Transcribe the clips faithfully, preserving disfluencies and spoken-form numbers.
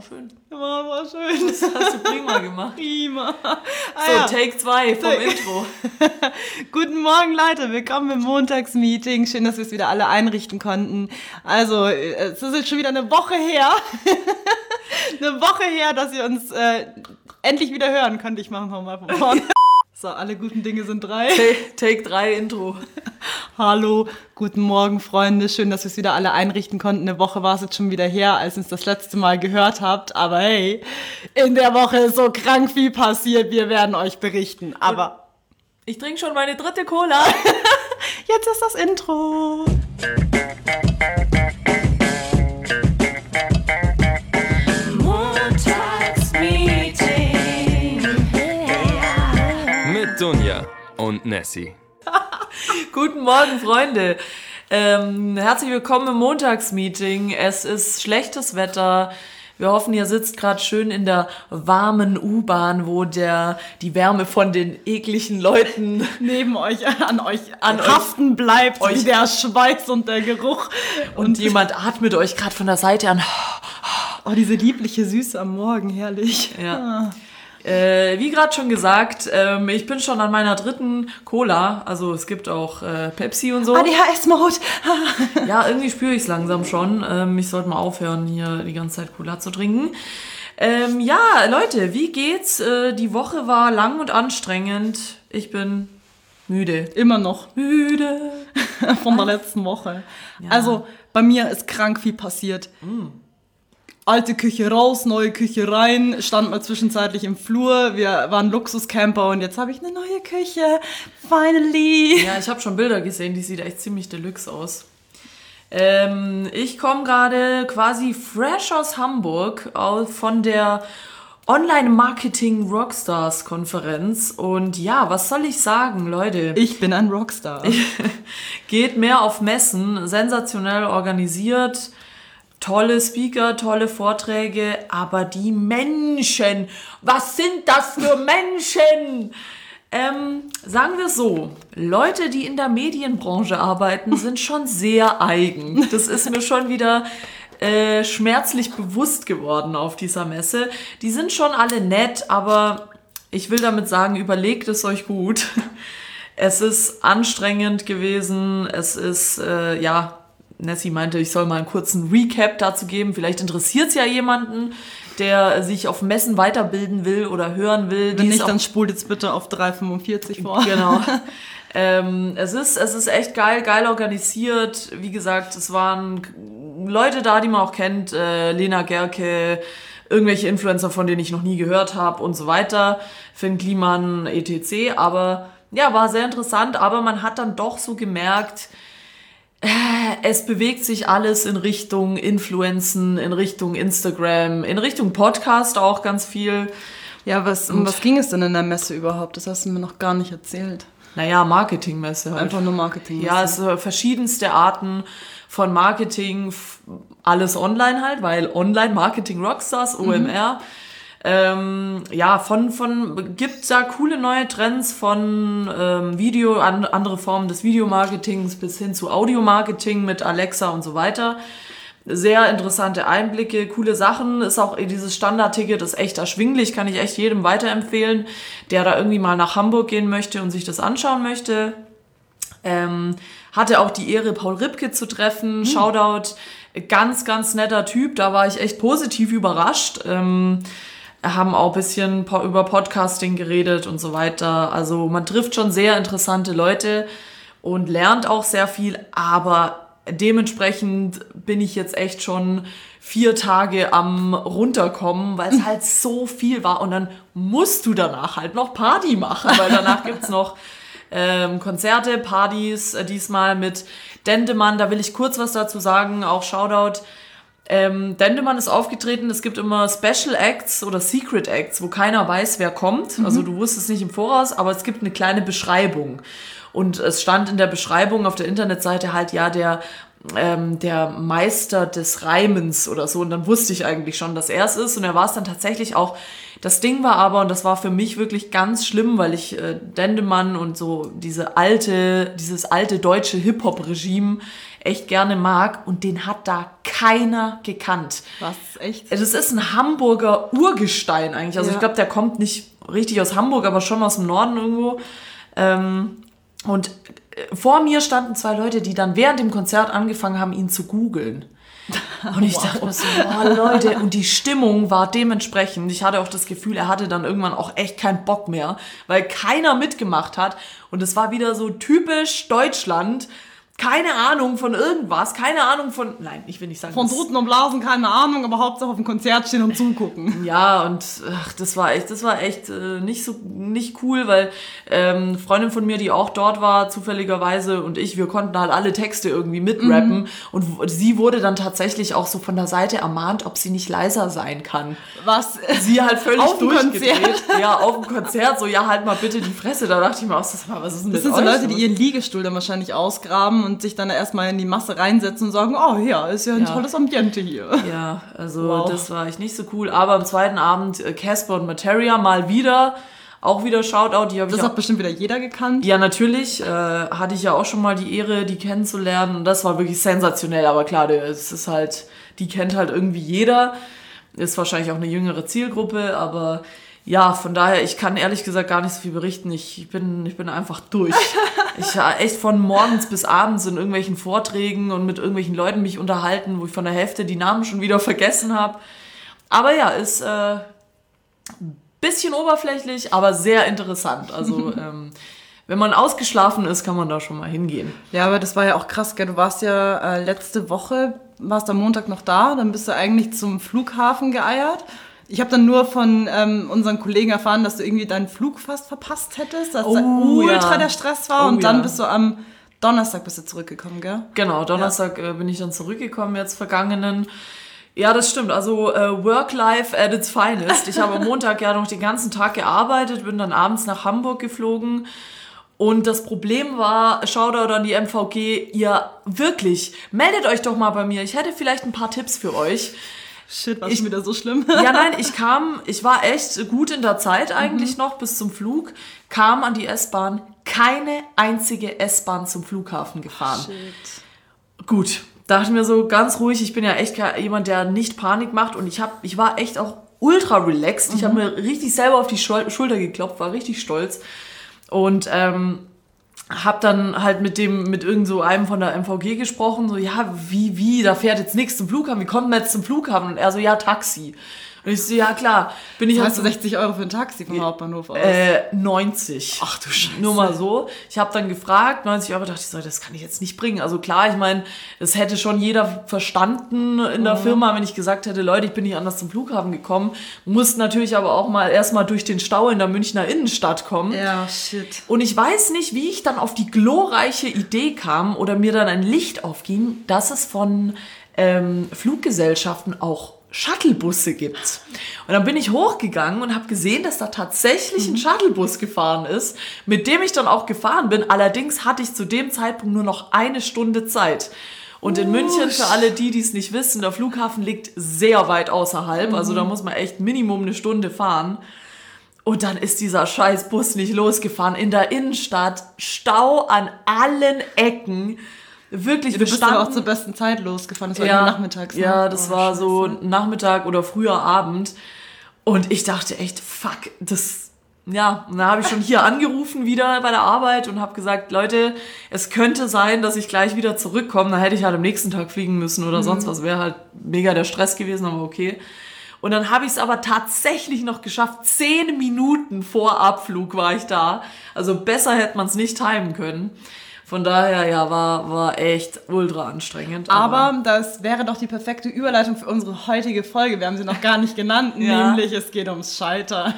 war schön. War, war schön. Das hast du prima gemacht. Prima. Ah, so, ja. Take zwei vom Take. Intro. Guten Morgen, Leute. Willkommen im Montagsmeeting. Schön, dass wir es wieder alle einrichten konnten. Also, es ist jetzt schon wieder eine Woche her. eine Woche her, dass ihr uns äh, endlich wieder hören könnt. Ich mache mal von vorne. So, alle guten Dinge sind drei. Take, take drei Intro. Hallo, guten Morgen, Freunde. Schön, dass wir es wieder alle einrichten konnten. Eine Woche war es jetzt schon wieder her, als ihr uns das letzte Mal gehört habt. Aber hey, in der Woche ist so krank viel passiert. Wir werden euch berichten. Aber ich trinke schon meine dritte Cola. Jetzt ist das Intro. Mit Dunja und Nessie. Guten Morgen, Freunde. Ähm, herzlich willkommen im Montagsmeeting. Es ist schlechtes Wetter. Wir hoffen, ihr sitzt gerade schön in der warmen U-Bahn, wo der die Wärme von den ekligen Leuten Neben euch, an euch An an haften bleibt, euch- wie der Schweiß und der Geruch. und jemand atmet euch gerade von der Seite an. Oh, diese liebliche Süße am Morgen, herrlich. Ja. Äh, wie gerade schon gesagt, ähm, ich bin schon an meiner dritten Cola. Also es gibt auch äh, Pepsi und so. A D H S-Mode. Ja, irgendwie spüre ich es langsam schon. Ähm, ich sollte mal aufhören, hier die ganze Zeit Cola zu trinken. Ähm, ja, Leute, wie geht's? Äh, die Woche war lang und anstrengend. Ich bin müde. Immer noch. Müde. Von der letzten Woche. Also, bei mir ist krank viel passiert. Alte Küche raus, neue Küche rein, stand mal zwischenzeitlich im Flur. Wir waren Luxuscamper und jetzt habe ich eine neue Küche. Finally. Ja, ich habe schon Bilder gesehen, die sieht echt ziemlich deluxe aus. Ähm, ich komme gerade quasi fresh aus Hamburg au- von der Online-Marketing-Rockstars-Konferenz. Und ja, was soll ich sagen, Leute? Ich bin ein Rockstar. Geht mehr auf Messen, sensationell organisiert, tolle Speaker, tolle Vorträge, aber die Menschen, was sind das für Menschen? Ähm, sagen wir so, Leute, die in der Medienbranche arbeiten, sind schon sehr eigen. Das ist mir schon wieder äh, schmerzlich bewusst geworden auf dieser Messe. Die sind schon alle nett, aber ich will damit sagen, überlegt es euch gut. Es ist anstrengend gewesen, es ist, äh, ja, Nessie meinte, ich soll mal einen kurzen Recap dazu geben. Vielleicht interessiert es ja jemanden, der sich auf Messen weiterbilden will oder hören will. Wenn Die ist nicht, auch- dann spult jetzt bitte auf drei fünfundvierzig vor. Genau. ähm, es ist, es ist echt geil, geil organisiert. Wie gesagt, es waren Leute da, die man auch kennt. Äh, Lena Gerke, irgendwelche Influencer, von denen ich noch nie gehört habe und so weiter. Finn Kliman, et cetera. Aber ja, war sehr interessant. Aber man hat dann doch so gemerkt, es bewegt sich alles in Richtung Influenzen, in Richtung Instagram, in Richtung Podcast auch ganz viel. Ja, was, um was ging es denn in der Messe überhaupt? Das hast du mir noch gar nicht erzählt. Naja, Marketingmesse halt. Einfach nur Marketing. Ja, es sind verschiedenste Arten von Marketing, f- alles online halt, weil Online-Marketing Rockstars, O M R. Ähm, ja, von, von, gibt da coole neue Trends von ähm, Video, an, andere Formen des Videomarketings bis hin zu Audiomarketing mit Alexa und so weiter. Sehr interessante Einblicke, coole Sachen. Ist auch dieses Standardticket ist echt erschwinglich, kann ich echt jedem weiterempfehlen, der da irgendwie mal nach Hamburg gehen möchte und sich das anschauen möchte. Ähm, hatte auch die Ehre, Paul Ripke zu treffen. Shoutout, ganz, ganz netter Typ. Da war ich echt positiv überrascht. Ähm, haben auch ein bisschen po- über Podcasting geredet und so weiter. Also man trifft schon sehr interessante Leute und lernt auch sehr viel, aber dementsprechend bin ich jetzt echt schon vier Tage am runterkommen, weil es halt so viel war und dann musst du danach halt noch Party machen, weil danach gibt's noch ähm, Konzerte, Partys, äh, diesmal mit Dendemann, da will ich kurz was dazu sagen, auch Shoutout. Ähm, Dendemann ist aufgetreten, es gibt immer Special Acts oder Secret Acts, wo keiner weiß, wer kommt. Also du wusstest nicht im Voraus, aber es gibt eine kleine Beschreibung. Und es stand in der Beschreibung auf der Internetseite halt, ja, der, ähm, der Meister des Reimens oder so. Und dann wusste ich eigentlich schon, dass er es ist. Und er war es dann tatsächlich auch. Das Ding war aber, und das war für mich wirklich ganz schlimm, weil ich äh, Dendemann und so diese alte, dieses alte deutsche Hip-Hop-Regime echt gerne mag. Und den hat da keiner gekannt. Was, echt? Das ist ein Hamburger Urgestein eigentlich. Also Ja. ich glaube, der kommt nicht richtig aus Hamburg, aber schon aus dem Norden irgendwo. Ähm, und vor mir standen zwei Leute, die dann während dem Konzert angefangen haben, ihn zu googeln. Und ich dachte mir so, boah, Leute, und die Stimmung war dementsprechend. Ich hatte auch das Gefühl, er hatte dann irgendwann auch echt keinen Bock mehr, weil keiner mitgemacht hat. Und es war wieder so typisch Deutschland. Keine Ahnung von irgendwas, keine Ahnung von, nein, ich will nicht sagen. Von das- Druten und Blasen, keine Ahnung, aber Hauptsache auf dem Konzert stehen und zugucken. Ja, und ach, das war echt, das war echt äh, nicht so nicht cool, weil ähm, eine Freundin von mir, die auch dort war, zufälligerweise, und ich, wir konnten halt alle Texte irgendwie mitrappen. Mhm. Und w- sie wurde dann tatsächlich auch so von der Seite ermahnt, ob sie nicht leiser sein kann. Was? Sie halt völlig Auf dem durchgedreht. Konzert? Ja, auf dem Konzert, so, ja, halt mal bitte die Fresse. Da dachte ich mir auch, was ist denn mit Das sind so euch Leute, die los? ihren Liegestuhl dann wahrscheinlich ausgraben und sich dann erstmal in die Masse reinsetzen und sagen, oh ja, ist ja ein Ja. tolles Ambiente hier. Ja, also Wow. das war echt nicht so cool. Aber am zweiten Abend äh, Casper und Materia mal wieder. Auch wieder Shoutout. Die hab ich Das auch, hat bestimmt wieder jeder gekannt. ja, natürlich. Äh, hatte ich ja auch schon mal die Ehre, die kennenzulernen. Und das war wirklich sensationell. Aber klar, der- es ist halt, die kennt halt irgendwie jeder. Ist wahrscheinlich auch eine jüngere Zielgruppe. Aber ja, von daher, ich kann ehrlich gesagt gar nicht so viel berichten. Ich bin, ich bin einfach durch. Ich war echt von morgens bis abends in irgendwelchen Vorträgen und mit irgendwelchen Leuten mich unterhalten, wo ich von der Hälfte die Namen schon wieder vergessen habe. Aber ja, ist äh, ein bisschen oberflächlich, aber sehr interessant. Also ähm, wenn man ausgeschlafen ist, kann man da schon mal hingehen. Ja, aber das war ja auch krass, gell? Du warst ja äh, letzte Woche, warst am Montag noch da, dann bist du eigentlich zum Flughafen geeiert. Ich habe dann nur von ähm, unseren Kollegen erfahren, dass du irgendwie deinen Flug fast verpasst hättest, dass Oh, da ultra ja. der Stress war Oh, und dann ja. bist du am Donnerstag bist du zurückgekommen, gell? Genau, Donnerstag äh, bin ich dann zurückgekommen, jetzt vergangenen. Ja, das stimmt. Also äh, Work-Life at its finest. Ich habe am Montag ja noch den ganzen Tag gearbeitet, bin dann abends nach Hamburg geflogen. Und das Problem war, Shoutout an die M V G, ihr wirklich, meldet euch doch mal bei mir. Ich hätte vielleicht ein paar Tipps für euch. Shit, war Ich- schon wieder so schlimm. Ja, nein, ich kam, ich war echt gut in der Zeit eigentlich noch bis zum Flug, kam an die S-Bahn, keine einzige S-Bahn zum Flughafen gefahren. Shit. Gut, dachte mir so ganz ruhig, ich bin ja echt ke- jemand, der nicht Panik macht und ich, hab, ich war echt auch ultra relaxed. Ich habe mir richtig selber auf die Schul- Schulter geklopft, war richtig stolz und ähm, hab dann halt mit dem, mit irgend so einem von der M V G gesprochen, so, ja, wie, wie, da fährt jetzt nichts zum Flughafen, wie kommt man jetzt zum Flughafen? Und er so, ja, Taxi. Und ich so, ja, klar, bin ich halt Hast du sechzig Euro für ein Taxi vom Hauptbahnhof aus? äh, neunzig. Ach du Scheiße. Nur mal so. Ich habe dann gefragt, neunzig Euro, dachte ich so, das kann ich jetzt nicht bringen. Also klar, ich meine, das hätte schon jeder verstanden in der Firma, wenn ich gesagt hätte, Leute, ich bin nicht anders zum Flughafen gekommen. Musste natürlich aber auch mal erstmal durch den Stau in der Münchner Innenstadt kommen. Ja, shit. Und ich weiß nicht, wie ich dann auf die glorreiche Idee kam oder mir dann ein Licht aufging, dass es von ähm, Fluggesellschaften auch Shuttlebusse gibt. Und dann bin ich hochgegangen und habe gesehen, dass da tatsächlich ein Shuttlebus gefahren ist, mit dem ich dann auch gefahren bin. Allerdings hatte ich zu dem Zeitpunkt nur noch eine Stunde Zeit. Und in München, für alle die, die es nicht wissen, der Flughafen liegt sehr weit außerhalb. Also da muss man echt Minimum eine Stunde fahren. Und dann ist dieser scheiß Bus nicht losgefahren. In der Innenstadt, Stau an allen Ecken. Wirklich, Du wir bist standen, aber auch zur besten Zeit losgefahren. Das war ja, immer nachmittags. Ne? ja, das Oh, war so Scheiße. Nachmittag oder früher Abend. Und ich dachte echt, fuck, das, ja. Und da habe ich schon hier angerufen wieder bei der Arbeit und habe gesagt, Leute, es könnte sein, dass ich gleich wieder zurückkomme. Dann hätte ich halt am nächsten Tag fliegen müssen oder sonst was. Wäre halt mega der Stress gewesen, aber okay. Und dann habe ich es aber tatsächlich noch geschafft. Zehn Minuten vor Abflug war ich da. Also besser hätte man es nicht timen können. Von daher, ja, war, war echt ultra anstrengend. Aber das wäre doch die perfekte Überleitung für unsere heutige Folge. Wir haben sie noch gar nicht genannt, Ja. nämlich es geht ums Scheitern.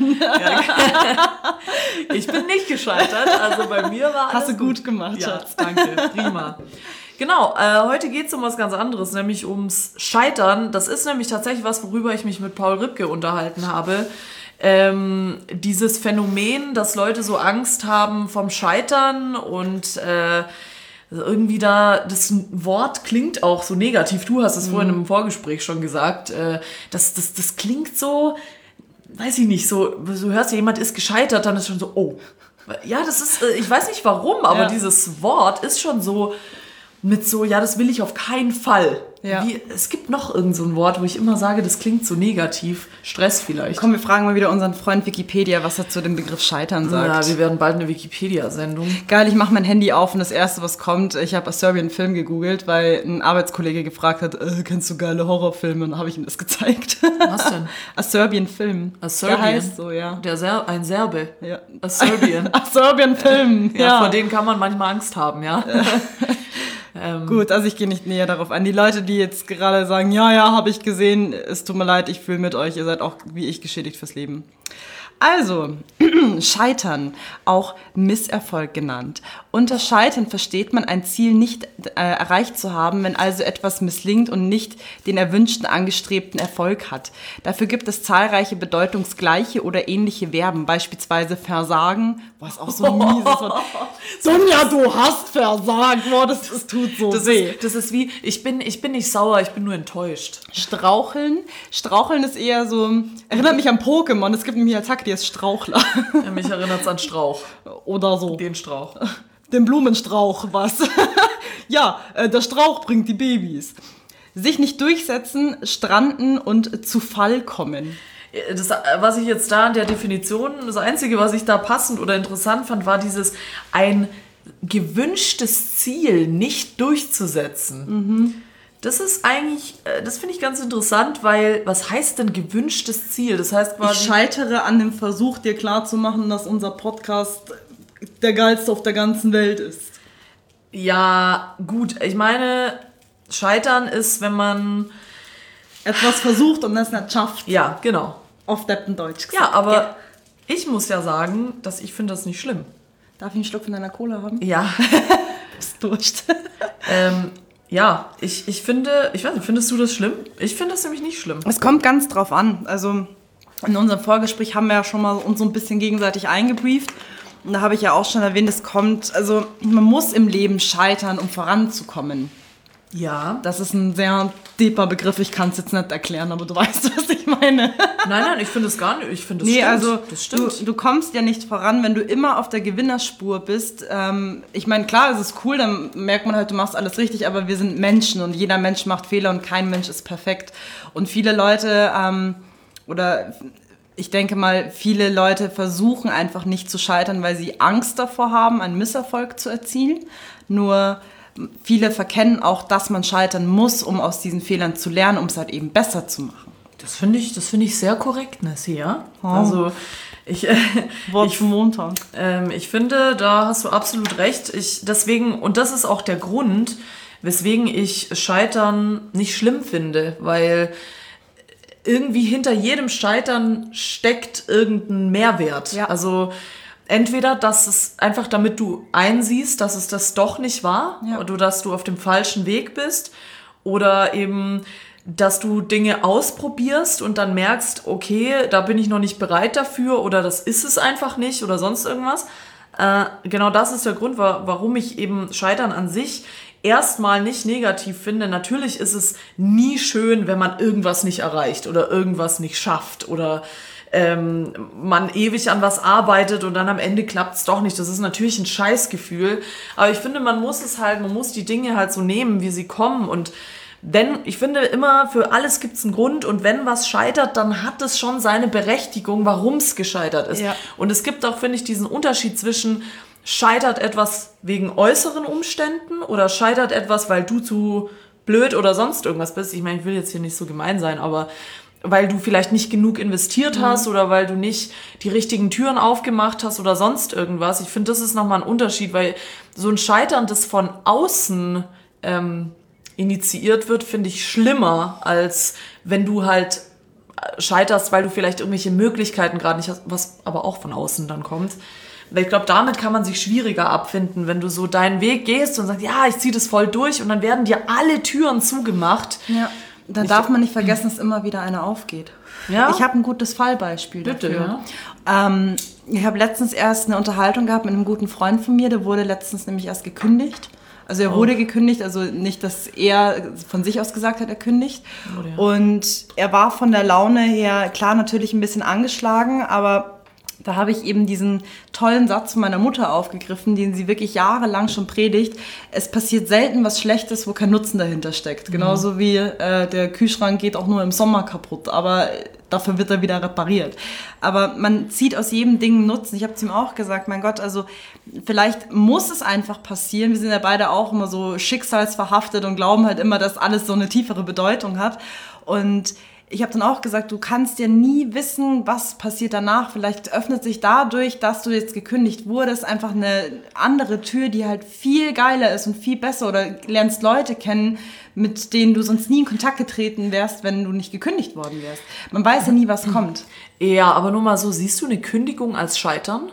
ich bin nicht gescheitert, also bei mir war alles Hast du gut gemacht, Ja, Schatz. danke, prima. Genau, äh, heute geht es um was ganz anderes, nämlich ums Scheitern. Das ist nämlich tatsächlich was, worüber ich mich mit Paul Ripke unterhalten habe. Ähm, dieses Phänomen, dass Leute so Angst haben vom Scheitern und äh, irgendwie da, das Wort klingt auch so negativ. Du hast es vorhin im Vorgespräch schon gesagt. Äh, das, das, das klingt so, weiß ich nicht, so, du hörst ja, jemand ist gescheitert, dann ist schon so, oh. Ja, das ist, äh, ich weiß nicht warum, aber Ja. dieses Wort ist schon so mit so, ja, das will ich auf keinen Fall. Ja. Wie, es gibt noch irgend so ein Wort, wo ich immer sage, das klingt so negativ. Stress vielleicht. Komm, wir fragen mal wieder unseren Freund Wikipedia, was er zu dem Begriff Scheitern sagt. Ja, wir werden bald eine Wikipedia-Sendung. Geil, ich mache mein Handy auf und das Erste, was kommt, ich habe A Serbian Film gegoogelt, weil ein Arbeitskollege gefragt hat, äh, kennst du geile Horrorfilme? Und dann habe ich ihm das gezeigt. Was denn? A Serbian Film. A Serbian? Der heißt so, ja. Der Ser ein Serbe. ja. A Serbian. A Serbian Film, Ja, ja. vor denen kann man manchmal Angst haben, ja. ähm, Gut, also ich gehe nicht näher darauf ein. Die Leute, die jetzt gerade sagen, ja, ja, habe ich gesehen, es tut mir leid, ich fühle mit euch, ihr seid auch wie ich geschädigt fürs Leben. Also, Scheitern, auch Misserfolg genannt. Unter Scheitern versteht man, ein Ziel nicht äh, erreicht zu haben, wenn also etwas misslingt und nicht den erwünschten, angestrebten Erfolg hat. Dafür gibt es zahlreiche bedeutungsgleiche oder ähnliche Verben, beispielsweise Versagen, was auch so ein mieses Wort. Sonja, du hast versagt, boah, das, das tut so das, weh. ist, das ist wie, ich bin, ich bin nicht sauer, ich bin nur enttäuscht. Straucheln. Straucheln ist eher so, erinnert mich an Pokémon. Es gibt nämlich eine Attacke, die ist Strauchler. Ja, mich erinnert es an Strauch. Oder so. Den Strauch. Den Blumenstrauch, was? Ja, äh, der Strauch bringt die Babys. Sich nicht durchsetzen, stranden und zu Fall kommen. Das, was ich jetzt da in der Definition, das Einzige, was ich da passend oder interessant fand, war dieses ein gewünschtes Ziel nicht durchzusetzen. Mhm. Das ist eigentlich, das finde ich ganz interessant, weil was heißt denn gewünschtes Ziel? Das heißt quasi, ich scheitere an dem Versuch, dir klarzumachen, dass unser Podcast der geilste auf der ganzen Welt ist. Ja, gut, ich meine, Scheitern ist, wenn man etwas versucht und das nicht schafft. Ja, genau. Auf Deppendeutsch gesagt. Ja, aber ja. Ich muss ja sagen, dass ich finde das nicht schlimm. Darf ich einen Schluck von deiner Cola haben? Ja. Bist Durst. ähm, ja, ich, ich finde, ich weiß nicht, findest du das schlimm? Ich finde das nämlich nicht schlimm. Es kommt ganz drauf an. Also in unserem Vorgespräch haben wir ja schon mal uns so ein bisschen gegenseitig eingebrieft. Und da habe ich ja auch schon erwähnt, es kommt, also man muss im Leben scheitern, um voranzukommen. Ja. Das ist ein sehr deeper Begriff, ich kann es jetzt nicht erklären, aber du weißt, was ich meine. Nein, nein, ich finde es gar nicht, ich finde es nee, stimmt. also das stimmt. Du, du kommst ja nicht voran, wenn du immer auf der Gewinnerspur bist. Ähm, ich meine, klar, es ist cool, dann merkt man halt, du machst alles richtig, aber wir sind Menschen und jeder Mensch macht Fehler und kein Mensch ist perfekt. Und viele Leute, ähm, oder ich denke mal, viele Leute versuchen einfach nicht zu scheitern, weil sie Angst davor haben, einen Misserfolg zu erzielen. Nur viele verkennen auch, dass man scheitern muss, um aus diesen Fehlern zu lernen, um es halt eben besser zu machen. Das finde ich, das finde ich sehr korrekt, Nessie, ja? Oh. Also ich, äh, Wort ich, zum Montag. Ähm, ich finde, da hast du absolut recht. Ich, deswegen, und das ist auch der Grund, weswegen ich Scheitern nicht schlimm finde, weil irgendwie hinter jedem Scheitern steckt irgendein Mehrwert. Ja. Also entweder, dass es einfach, damit du einsiehst, dass es das doch nicht war, ja. oder dass du auf dem falschen Weg bist, oder eben, dass du Dinge ausprobierst und dann merkst, okay, da bin ich noch nicht bereit dafür, oder das ist es einfach nicht, oder sonst irgendwas. Äh, genau das ist der Grund, warum ich eben Scheitern an sich erstmal nicht negativ finde. Natürlich ist es nie schön, wenn man irgendwas nicht erreicht oder irgendwas nicht schafft oder ähm, man ewig an was arbeitet und dann am Ende klappt es doch nicht. Das ist natürlich ein Scheißgefühl. Aber ich finde, man muss es halt, man muss die Dinge halt so nehmen, wie sie kommen. Und wenn, ich finde immer, für alles gibt es einen Grund und wenn was scheitert, dann hat es schon seine Berechtigung, warum es gescheitert ist. Ja. Und es gibt auch, finde ich, diesen Unterschied zwischen scheitert etwas wegen äußeren Umständen oder scheitert etwas, weil du zu blöd oder sonst irgendwas bist. Ich meine, ich will jetzt hier nicht so gemein sein, aber weil du vielleicht nicht genug investiert hast, mhm, oder weil du nicht die richtigen Türen aufgemacht hast oder sonst irgendwas. Ich finde, das ist nochmal ein Unterschied, weil so ein Scheitern, das von außen ähm, initiiert wird, finde ich schlimmer, als wenn du halt scheiterst, weil du vielleicht irgendwelche Möglichkeiten gerade nicht hast, was aber auch von außen dann kommt. Ich glaube, damit kann man sich schwieriger abfinden, wenn du so deinen Weg gehst und sagst, ja, ich ziehe das voll durch und dann werden dir alle Türen zugemacht. Ja, dann ich, darf man nicht vergessen, dass immer wieder eine aufgeht. Ja? Ich habe ein gutes Fallbeispiel Bitte, dafür. Ja. Ähm, ich habe letztens erst eine Unterhaltung gehabt mit einem guten Freund von mir, der wurde letztens nämlich erst gekündigt. Also er wurde oh. gekündigt, also nicht, dass er von sich aus gesagt hat, er kündigt. Oh, ja. Und er war von der Laune her, klar, natürlich ein bisschen angeschlagen, aber Da habe ich eben diesen tollen Satz von meiner Mutter aufgegriffen, den sie wirklich jahrelang schon predigt. Es passiert selten was Schlechtes, wo kein Nutzen dahinter steckt. Mhm. Genauso wie äh, der Kühlschrank geht auch nur im Sommer kaputt, aber dafür wird er wieder repariert. Aber man zieht aus jedem Ding einen Nutzen. Ich habe zu ihm auch gesagt, mein Gott, also vielleicht muss es einfach passieren. Wir sind ja beide auch immer so schicksalsverhaftet und glauben halt immer, dass alles so eine tiefere Bedeutung hat. Und ich habe dann auch gesagt, du kannst ja nie wissen, was passiert danach. Vielleicht öffnet sich dadurch, dass du jetzt gekündigt wurdest, einfach eine andere Tür, die halt viel geiler ist und viel besser. Oder lernst Leute kennen, mit denen du sonst nie in Kontakt getreten wärst, wenn du nicht gekündigt worden wärst. Man weiß ja nie, was kommt. Ja, aber nur mal so, siehst du eine Kündigung als Scheitern?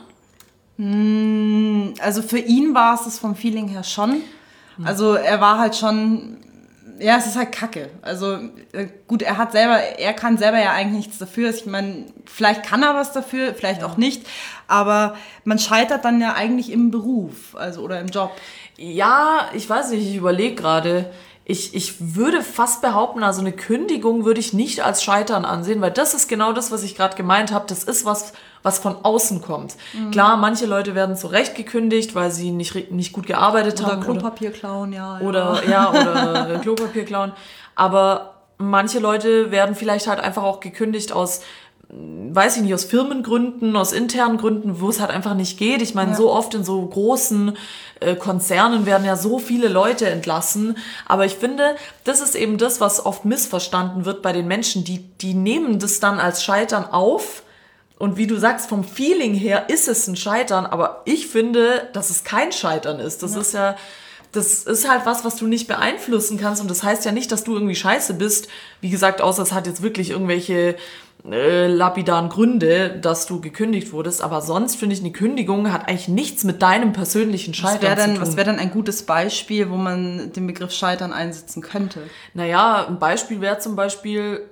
Also für ihn war es das vom Feeling her schon. Also er war halt schon... Ja, es ist halt Kacke. Also gut, er hat selber, er kann selber ja eigentlich nichts dafür. Ich meine, vielleicht kann er was dafür, vielleicht ja. auch nicht. Aber man scheitert dann ja eigentlich im Beruf, also oder im Job. Ja, ich weiß nicht, ich überlege gerade. Ich, ich würde fast behaupten, also eine Kündigung würde ich nicht als Scheitern ansehen, weil das ist genau das, was ich gerade gemeint habe. Das ist was, was von außen kommt. Mhm. Klar, manche Leute werden zu Recht gekündigt, weil sie nicht, nicht gut gearbeitet oder haben. Klopapier klauen, ja. ja. Oder, ja, oder Klopapier klauen. Aber manche Leute werden vielleicht halt einfach auch gekündigt aus, weiß ich nicht, aus Firmengründen, aus internen Gründen, wo es halt einfach nicht geht. Ich meine, ja. so oft in so großen äh, Konzernen werden ja so viele Leute entlassen. Aber ich finde, das ist eben das, was oft missverstanden wird bei den Menschen. Die, die nehmen das dann als Scheitern auf. Und wie du sagst, vom Feeling her ist es ein Scheitern. Aber ich finde, dass es kein Scheitern ist. Das ja. ist ja... Das ist halt was, was du nicht beeinflussen kannst. Und das heißt ja nicht, dass du irgendwie scheiße bist. Wie gesagt, außer es hat jetzt wirklich irgendwelche äh, lapidaren Gründe, dass du gekündigt wurdest. Aber sonst finde ich, eine Kündigung hat eigentlich nichts mit deinem persönlichen Scheitern was dann, zu tun. Was wäre dann ein gutes Beispiel, wo man den Begriff Scheitern einsetzen könnte? Naja, ein Beispiel wäre zum Beispiel...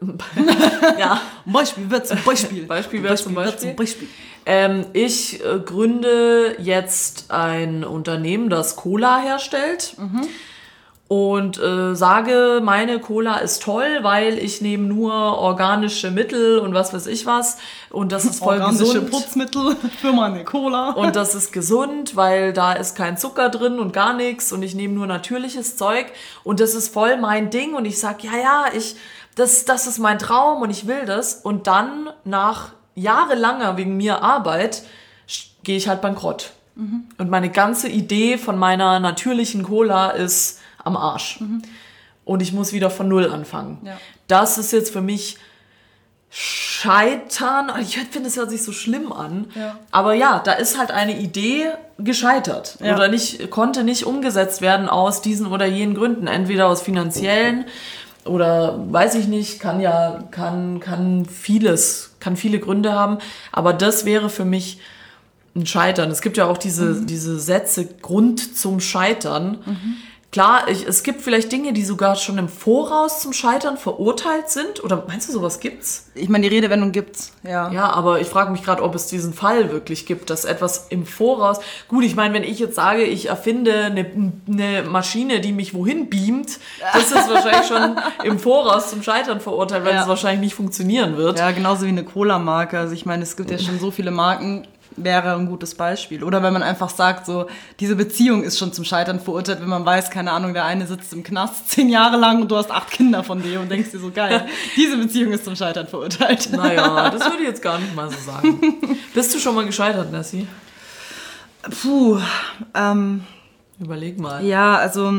ja, ein Beispiel wäre zum Beispiel. Beispiel wäre zum Beispiel... Zum Beispiel. Ähm, ich äh, gründe jetzt ein Unternehmen, das Cola herstellt. Mhm. Und äh, sage, meine Cola ist toll, weil ich nehme nur organische Mittel und was weiß ich was. Und das ist voll organische gesund. Organische Putzmittel für meine Cola. Und das ist gesund, weil da ist kein Zucker drin und gar nichts. Und ich nehme nur natürliches Zeug. Und das ist voll mein Ding. Und ich sage, ja, ja, ich, das, das ist mein Traum und ich will das. Und dann nach jahrelanger wegen mir Arbeit gehe ich halt bankrott. Mhm. Und meine ganze Idee von meiner natürlichen Cola ist am Arsch. Mhm. Und ich muss wieder von Null anfangen. Ja. Das ist jetzt für mich Scheitern. Ich finde, das hört sich so schlimm an. Ja. Aber ja, da ist halt eine Idee gescheitert. Ja. Oder nicht, konnte nicht umgesetzt werden aus diesen oder jenen Gründen. Entweder aus finanziellen oder weiß ich nicht, kann ja, kann, kann vieles, kann viele Gründe haben. Aber das wäre für mich ein Scheitern. Es gibt ja auch diese, mhm. diese Sätze, Grund zum Scheitern. Mhm. Klar, ich, es gibt vielleicht Dinge, die sogar schon im Voraus zum Scheitern verurteilt sind. Oder meinst du, sowas gibt's? Ich meine, die Redewendung gibt's, ja. Ja, aber ich frage mich gerade, ob es diesen Fall wirklich gibt, dass etwas im Voraus... Gut, ich meine, wenn ich jetzt sage, ich erfinde eine, eine Maschine, die mich wohin beamt, das ist wahrscheinlich schon im Voraus zum Scheitern verurteilt, weil es ja. wahrscheinlich nicht funktionieren wird. Ja, genauso wie eine Cola-Marke. Also ich meine, es gibt ja schon so viele Marken... wäre ein gutes Beispiel. Oder wenn man einfach sagt, so, diese Beziehung ist schon zum Scheitern verurteilt, wenn man weiß, keine Ahnung, der eine sitzt im Knast zehn Jahre lang und du hast acht Kinder von dir und denkst dir so, geil, diese Beziehung ist zum Scheitern verurteilt. Naja, das würde ich jetzt gar nicht mal so sagen. Bist du schon mal gescheitert, Nessie? Puh, ähm... Überleg mal. Ja, also...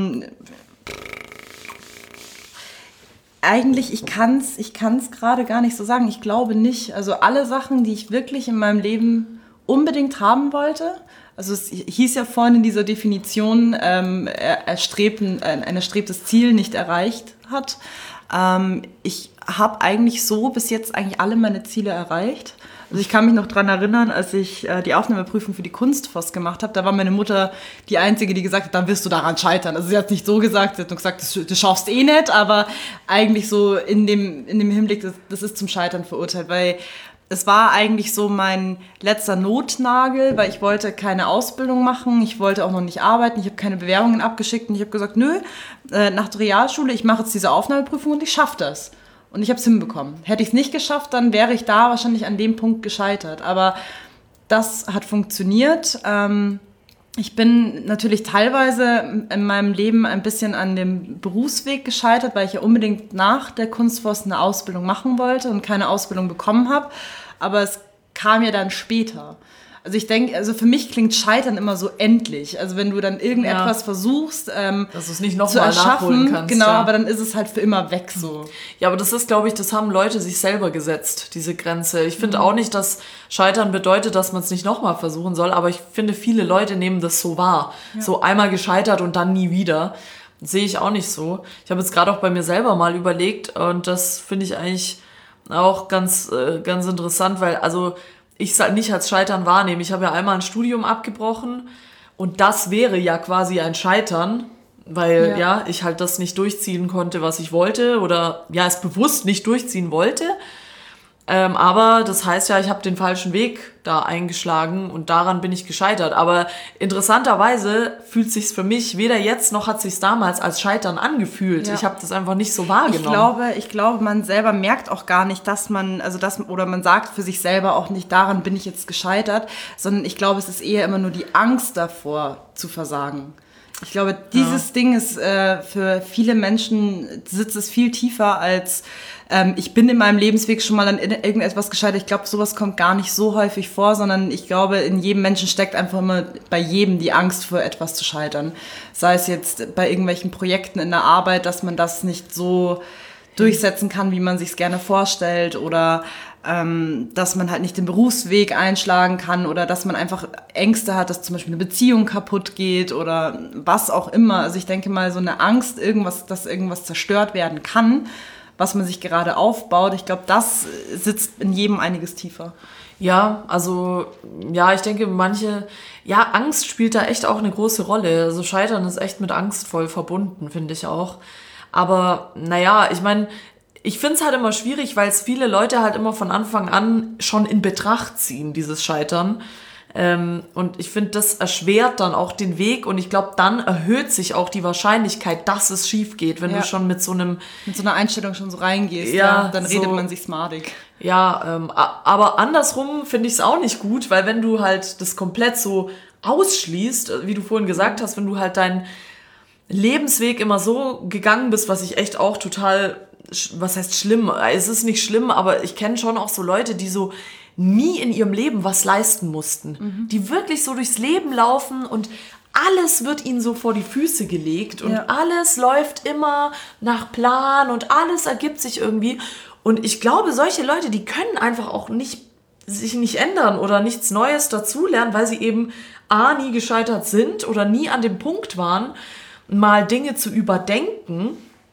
Eigentlich, ich kann's, ich kann's gerade gar nicht so sagen. Ich glaube nicht. Also alle Sachen, die ich wirklich in meinem Leben unbedingt haben wollte, also es hieß ja vorhin in dieser Definition, ähm, erstrebten, ein erstrebtes Ziel nicht erreicht hat. Ähm, ich habe eigentlich so bis jetzt eigentlich alle meine Ziele erreicht. Also ich kann mich noch dran erinnern, als ich äh, die Aufnahmeprüfung für die Kunstfoss gemacht habe, da war meine Mutter die Einzige, die gesagt hat, dann wirst du daran scheitern. Also sie hat es nicht so gesagt, sie hat nur gesagt, das, du schaffst eh nicht, aber eigentlich so in dem, in dem Hinblick, das, das ist zum Scheitern verurteilt, weil es war eigentlich so mein letzter Notnagel, weil ich wollte keine Ausbildung machen, ich wollte auch noch nicht arbeiten, ich habe keine Bewerbungen abgeschickt und ich habe gesagt, nö, äh, nach der Realschule, ich mache jetzt diese Aufnahmeprüfung und ich schaffe das. Und ich habe es hinbekommen. Hätte ich es nicht geschafft, dann wäre ich da wahrscheinlich an dem Punkt gescheitert. Aber das hat funktioniert. Ähm, ich bin natürlich teilweise in meinem Leben ein bisschen an dem Berufsweg gescheitert, weil ich ja unbedingt nach der Kunstforst eine Ausbildung machen wollte und keine Ausbildung bekommen habe. Aber es kam ja dann später. Also ich denke, also für mich klingt Scheitern immer so endlich. Also wenn du dann irgendetwas ja. versuchst, ähm, dass du es nicht nochmal nachholen kannst. Genau, ja. aber dann ist es halt für immer weg so. Ja, aber das ist, glaube ich, das haben Leute sich selber gesetzt, diese Grenze. Ich finde mhm. auch nicht, dass Scheitern bedeutet, dass man es nicht nochmal versuchen soll, aber ich finde, viele Leute nehmen das so wahr. Ja. So einmal gescheitert und dann nie wieder. Das sehe ich auch nicht so. Ich habe jetzt gerade auch bei mir selber mal überlegt und das finde ich eigentlich auch ganz, äh, ganz interessant, weil also ich es halt nicht als Scheitern wahrnehme. Ich habe ja einmal ein Studium abgebrochen und das wäre ja quasi ein Scheitern, weil ja. ja ich halt das nicht durchziehen konnte, was ich wollte oder ja es bewusst nicht durchziehen wollte. Ähm, aber das heißt ja, ich habe den falschen Weg da eingeschlagen und daran bin ich gescheitert. Aber interessanterweise fühlt sich's für mich weder jetzt noch hat sich's damals als Scheitern angefühlt. Ja. Ich habe das einfach nicht so wahrgenommen. Ich glaube, ich glaube, man selber merkt auch gar nicht, dass man, also das oder man sagt für sich selber auch nicht, daran bin ich jetzt gescheitert, sondern ich glaube, es ist eher immer nur die Angst davor zu versagen. Ich glaube, dieses ja. Ding ist äh, für viele Menschen sitzt es viel tiefer als ähm, ich bin in meinem Lebensweg schon mal an irgendetwas gescheitert. Ich glaube, sowas kommt gar nicht so häufig vor, sondern ich glaube, in jedem Menschen steckt einfach immer bei jedem die Angst vor etwas zu scheitern. Sei es jetzt bei irgendwelchen Projekten in der Arbeit, dass man das nicht so durchsetzen kann, wie man sich es gerne vorstellt oder ähm, dass man halt nicht den Berufsweg einschlagen kann oder dass man einfach Ängste hat, dass zum Beispiel eine Beziehung kaputt geht oder was auch immer. Also ich denke mal, so eine Angst, irgendwas, dass irgendwas zerstört werden kann, was man sich gerade aufbaut, ich glaube, das sitzt in jedem einiges tiefer. Ja, also, ja, ich denke, manche, ja, Angst spielt da echt auch eine große Rolle. Also Scheitern ist echt mit Angst voll verbunden, finde ich auch. Aber, naja, ich meine, ich finde es halt immer schwierig, weil es viele Leute halt immer von Anfang an schon in Betracht ziehen, dieses Scheitern. Ähm, und ich finde, das erschwert dann auch den Weg und ich glaube, dann erhöht sich auch die Wahrscheinlichkeit, dass es schief geht, wenn ja. du schon mit so einem... Mit so einer Einstellung schon so reingehst, ja, ja, dann so, redet man sich smartig. Ja, ähm, aber andersrum finde ich es auch nicht gut, weil wenn du halt das komplett so ausschließt, wie du vorhin gesagt hast, wenn du halt deinen Lebensweg immer so gegangen bist, was ich echt auch total, was heißt schlimm, es ist nicht schlimm, aber ich kenne schon auch so Leute, die so nie in ihrem Leben was leisten mussten. Mhm. Die wirklich so durchs Leben laufen und alles wird ihnen so vor die Füße gelegt und ja. alles läuft immer nach Plan und alles ergibt sich irgendwie. Und ich glaube, solche Leute, die können einfach auch nicht sich nicht ändern oder nichts Neues dazulernen, weil sie eben A, nie gescheitert sind oder nie an dem Punkt waren, mal Dinge zu überdenken.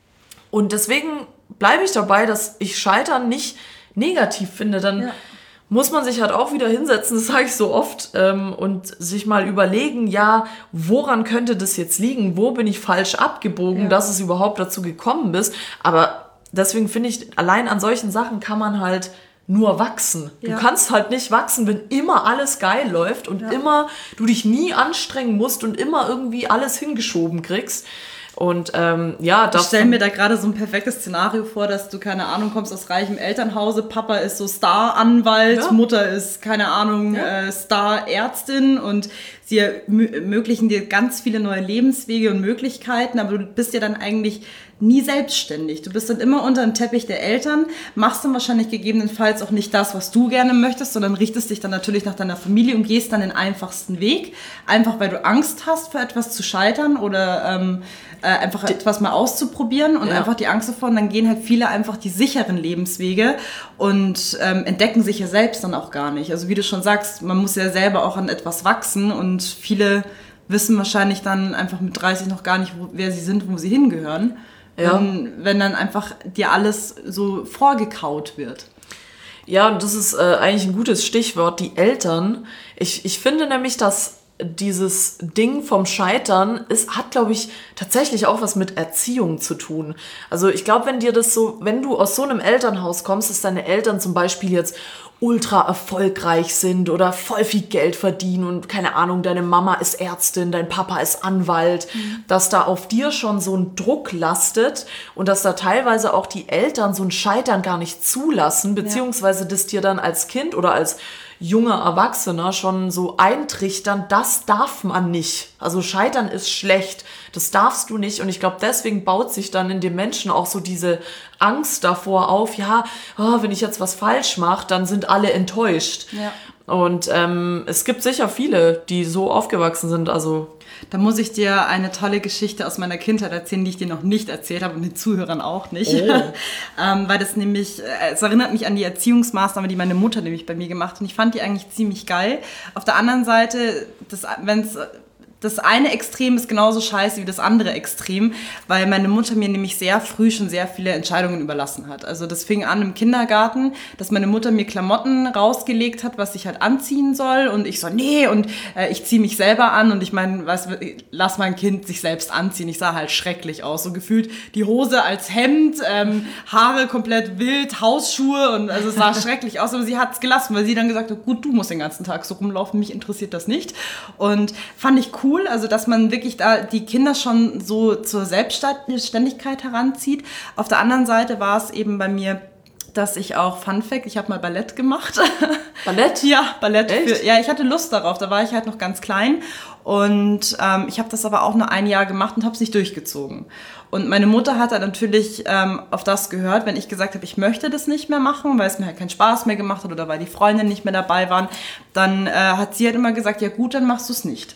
Und deswegen bleibe ich dabei, dass ich Scheitern nicht negativ finde. Dann ja. muss man sich halt auch wieder hinsetzen, das sage ich so oft, ähm, und sich mal überlegen, ja, woran könnte das jetzt liegen? Wo bin ich falsch abgebogen, ja. dass es überhaupt dazu gekommen ist? Aber deswegen finde ich, allein an solchen Sachen kann man halt nur wachsen. Ja. Du kannst halt nicht wachsen, wenn immer alles geil läuft und ja. immer du dich nie anstrengen musst und immer irgendwie alles hingeschoben kriegst. Und ähm, ja, ich stelle mir da gerade so ein perfektes Szenario vor, dass du, keine Ahnung, kommst aus reichem Elternhause, Papa ist so Star-Anwalt, ja. Mutter ist, keine Ahnung, ja. äh, Star-Ärztin und sie ermöglichen dir ganz viele neue Lebenswege und Möglichkeiten, aber du bist ja dann eigentlich nie selbstständig. Du bist dann immer unter dem Teppich der Eltern, machst dann wahrscheinlich gegebenenfalls auch nicht das, was du gerne möchtest, sondern richtest dich dann natürlich nach deiner Familie und gehst dann den einfachsten Weg, einfach weil du Angst hast, für etwas zu scheitern oder ähm, äh, einfach die, etwas mal auszuprobieren und ja. einfach die Angst davor. Und dann gehen halt viele einfach die sicheren Lebenswege und ähm, entdecken sich ja selbst dann auch gar nicht. Also wie du schon sagst, man muss ja selber auch an etwas wachsen und viele wissen wahrscheinlich dann einfach mit dreißig noch gar nicht, wo, wer sie sind, wo sie hingehören. Ja. Wenn, wenn dann einfach dir alles so vorgekaut wird. Ja, und das ist äh, eigentlich ein gutes Stichwort, die Eltern. Ich, ich finde nämlich, dass dieses Ding vom Scheitern ist, hat, glaube ich, tatsächlich auch was mit Erziehung zu tun. Also ich glaube, wenn dir das so, wenn du aus so einem Elternhaus kommst, dass deine Eltern zum Beispiel jetzt ultra erfolgreich sind oder voll viel Geld verdienen und keine Ahnung, deine Mama ist Ärztin, dein Papa ist Anwalt, mhm. dass da auf dir schon so ein Druck lastet und dass da teilweise auch die Eltern so ein Scheitern gar nicht zulassen, beziehungsweise das dir dann als Kind oder als junger Erwachsener schon so eintrichtern, das darf man nicht. Also Scheitern ist schlecht, das darfst du nicht. Und ich glaube, deswegen baut sich dann in den Menschen auch so diese Angst davor auf, ja, oh, wenn ich jetzt was falsch mache, dann sind alle enttäuscht. Ja. Und ähm, es gibt sicher viele, die so aufgewachsen sind, also... Da muss ich dir eine tolle Geschichte aus meiner Kindheit erzählen, die ich dir noch nicht erzählt habe und den Zuhörern auch nicht. Oh. ähm, weil das nämlich, es erinnert mich an die Erziehungsmaßnahme, die meine Mutter nämlich bei mir gemacht hat. Und ich fand die eigentlich ziemlich geil. Auf der anderen Seite, wenn es... Das eine Extrem ist genauso scheiße wie das andere Extrem, weil meine Mutter mir nämlich sehr früh schon sehr viele Entscheidungen überlassen hat. Also das fing an im Kindergarten, dass meine Mutter mir Klamotten rausgelegt hat, was ich halt anziehen soll und ich so, nee, und äh, ich ziehe mich selber an und ich meine, weißt, lass mein Kind sich selbst anziehen. Ich sah halt schrecklich aus, so gefühlt die Hose als Hemd, ähm, Haare komplett wild, Hausschuhe und also es sah schrecklich aus, aber sie hat es gelassen, weil sie dann gesagt hat, gut, du musst den ganzen Tag so rumlaufen, mich interessiert das nicht. Und fand ich cool. Also dass man wirklich da die Kinder schon so zur Selbstständigkeit heranzieht. Auf der anderen Seite war es eben bei mir, dass ich auch, Fun Fact, ich habe mal Ballett gemacht. Ballett? Ja, Ballett. Echt? Für, ja, ich hatte Lust darauf, da war ich halt noch ganz klein und ähm, ich habe das aber auch nur ein Jahr gemacht und habe es nicht durchgezogen. Und meine Mutter hat dann natürlich ähm, auf das gehört, wenn ich gesagt habe, ich möchte das nicht mehr machen, weil es mir halt keinen Spaß mehr gemacht hat oder weil die Freundinnen nicht mehr dabei waren, dann äh, hat sie halt immer gesagt, ja gut, dann machst du es nicht.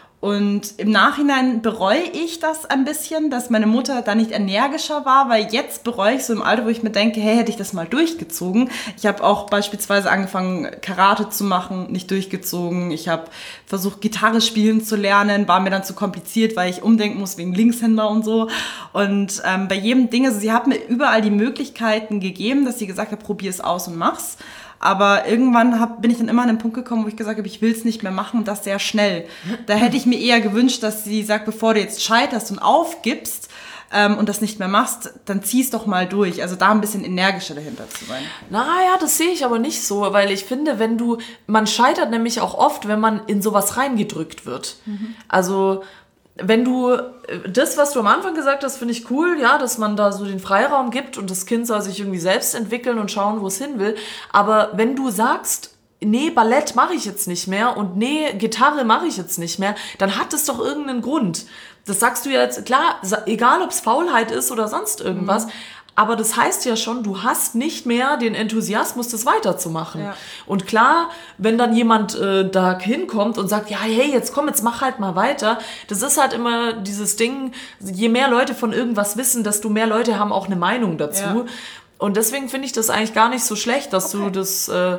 Und im Nachhinein bereue ich das ein bisschen, dass meine Mutter da nicht energischer war, weil jetzt bereue ich so im Alter, wo ich mir denke, hey, hätte ich das mal durchgezogen. Ich habe auch beispielsweise angefangen, Karate zu machen, nicht durchgezogen. Ich habe versucht, Gitarre spielen zu lernen, war mir dann zu kompliziert, weil ich umdenken muss wegen Linkshänder und so. Und ähm, bei jedem Ding, also sie hat mir überall die Möglichkeiten gegeben, dass sie gesagt hat, probier es aus und mach's. Aber irgendwann hab, bin ich dann immer an den Punkt gekommen, wo ich gesagt habe, ich will es nicht mehr machen und das sehr schnell. Da hätte ich mir eher gewünscht, dass sie sagt, bevor du jetzt scheiterst und aufgibst ähm, und das nicht mehr machst, dann zieh's doch mal durch. Also da ein bisschen energischer dahinter zu sein. Naja, das sehe ich aber nicht so, weil ich finde, wenn du, man scheitert nämlich auch oft, wenn man in sowas reingedrückt wird. Mhm. Also... Wenn du, das, was du am Anfang gesagt hast, finde ich cool, ja, dass man da so den Freiraum gibt und das Kind soll sich irgendwie selbst entwickeln und schauen, wo es hin will. Aber wenn du sagst, nee, Ballett mache ich jetzt nicht mehr und nee, Gitarre mache ich jetzt nicht mehr, dann hat es doch irgendeinen Grund. Das sagst du jetzt, klar, egal ob es Faulheit ist oder sonst irgendwas, mhm. Aber das heißt ja schon, du hast nicht mehr den Enthusiasmus, das weiterzumachen. Ja. Und klar, wenn dann jemand äh, da hinkommt und sagt, ja, hey, jetzt komm, jetzt mach halt mal weiter. Das ist halt immer dieses Ding, je mehr Leute von irgendwas wissen, desto mehr Leute haben auch eine Meinung dazu. Ja. Und deswegen finde ich das eigentlich gar nicht so schlecht, dass okay. du das... Äh,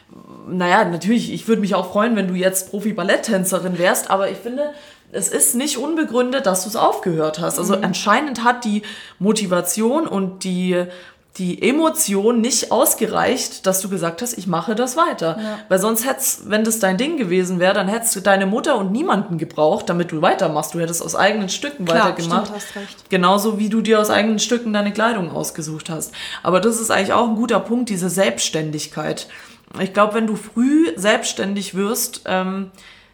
naja, natürlich, ich würde mich auch freuen, wenn du jetzt Profi-Balletttänzerin wärst, aber ich finde... Es ist nicht unbegründet, dass du es aufgehört hast. Also mhm. anscheinend hat die Motivation und die, die Emotion nicht ausgereicht, dass du gesagt hast, ich mache das weiter. Ja. Weil sonst hättest, wenn das dein Ding gewesen wäre, dann hättest du deine Mutter und niemanden gebraucht, damit du weitermachst. Du hättest aus eigenen Stücken Klar, weitergemacht. Stimmt, hast recht. Genauso wie du dir aus eigenen Stücken deine Kleidung ausgesucht hast. Aber das ist eigentlich auch ein guter Punkt, diese Selbstständigkeit. Ich glaube, wenn du früh selbstständig wirst, ähm,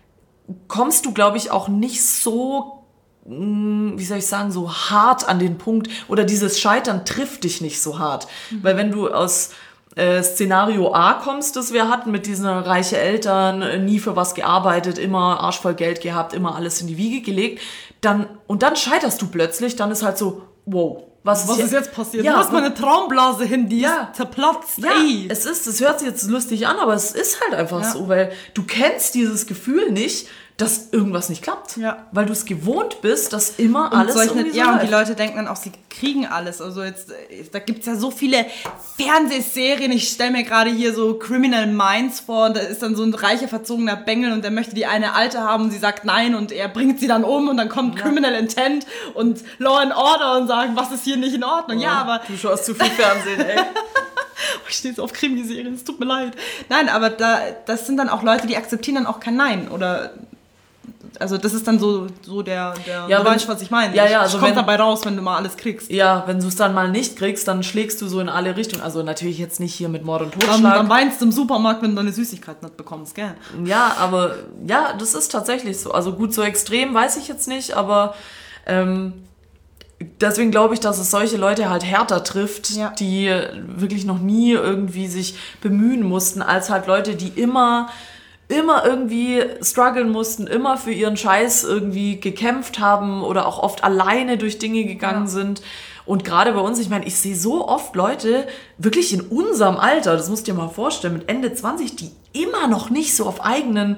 kommst du, glaube ich, auch nicht so, wie soll ich sagen, so hart an den Punkt oder dieses Scheitern trifft dich nicht so hart. Mhm. Weil wenn du aus äh, Szenario A kommst, das wir hatten, mit diesen reiche Eltern, nie für was gearbeitet, immer arschvoll Geld gehabt, immer alles in die Wiege gelegt, dann und dann scheiterst du plötzlich, dann ist halt so, wow. Was, was ist, ist jetzt passiert? Ja, du hast meine Traumblase hin, die ja, ist zerplatzt. Ja, ey. es ist, es hört sich jetzt lustig an, aber es ist halt einfach ja. so, weil du kennst dieses Gefühl nicht, dass irgendwas nicht klappt. Ja. Weil du es gewohnt bist, dass immer und alles irgendwie so Ja, läuft. Und die Leute denken dann auch, sie kriegen alles. Also jetzt, da gibt es ja so viele Fernsehserien. Ich stelle mir gerade hier so Criminal Minds vor und da ist dann so ein reicher, verzogener Bengel und der möchte die eine Alte haben und sie sagt nein und er bringt sie dann um und dann kommt ja. Criminal Intent und Law and Order und sagen, was ist hier nicht in Ordnung. Oh, ja, aber... Du schaust zu viel Fernsehen, ey. Ich stehe so auf Krimiserien, es tut mir leid. Nein, aber da, das sind dann auch Leute, die akzeptieren dann auch kein Nein oder... Also das ist dann so, so der, der ja, du weißt, was ich meine. Ja, ja, also kommt wenn, dabei raus, wenn du mal alles kriegst. Ja, wenn du es dann mal nicht kriegst, dann schlägst du so in alle Richtungen. Also natürlich jetzt nicht hier mit Mord und Totschlag. Dann, dann weinst du im Supermarkt, wenn du deine Süßigkeiten nicht bekommst, gell? Ja, aber ja, das ist tatsächlich so. Also gut, so extrem weiß ich jetzt nicht, aber ähm, deswegen glaube ich, dass es solche Leute halt härter trifft, Ja. die wirklich noch nie irgendwie sich bemühen mussten, als halt Leute, die immer, immer irgendwie strugglen mussten, immer für ihren Scheiß irgendwie gekämpft haben oder auch oft alleine durch Dinge gegangen Ja. sind. Und gerade bei uns, ich meine, ich sehe so oft Leute, wirklich in unserem Alter, das musst du dir mal vorstellen, mit Ende zwanzig, die immer noch nicht so auf eigenen,